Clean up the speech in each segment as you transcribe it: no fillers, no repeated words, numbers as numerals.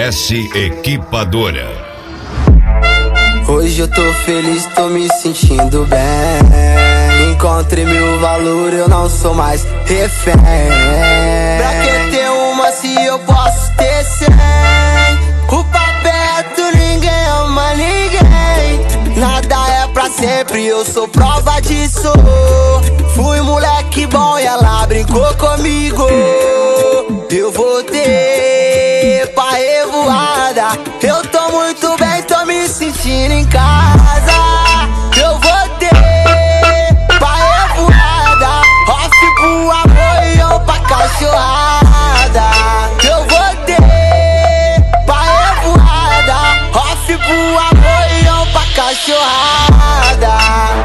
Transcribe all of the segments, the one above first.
S Equipadora. Hoje eu tô feliz, tô me sentindo bem. Encontrei meu valor, eu não sou mais refém. Pra que ter uma se eu posso ter 100? O papeto, ninguém ama ninguém. Nada é pra sempre, eu sou prova disso. Fui moleque bom e ela brincou comigo. Eu voltei pra revoada. Eu tô muito bem, tô me sentindo em casa. Eu voltei pra revoada. Off pro amor e eu pra cachorrada. Eu voltei pra revoada. Off pro amor e eu pra cachorrada.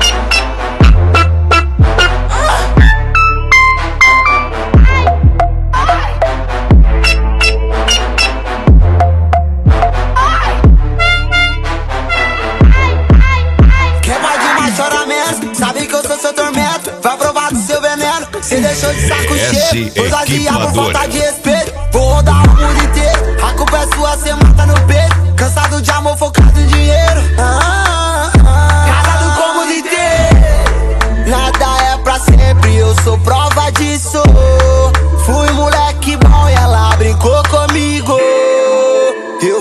Sabe que eu sou seu tormento, vai provar do seu veneno. Cê deixou de saco cheio, foi vazia por falta de respeito. Vou rodar o mundo inteiro, a culpa é sua, cê mata no peito. Cansado de amor, focado em dinheiro. Casado com o mundo inteiro. Nada é pra sempre, eu sou prova disso. Fui moleque bom e ela brincou comigo. Eu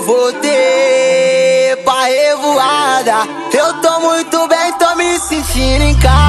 voltei pra revoada. Eu tô muito bem, tô me sentindo em casa.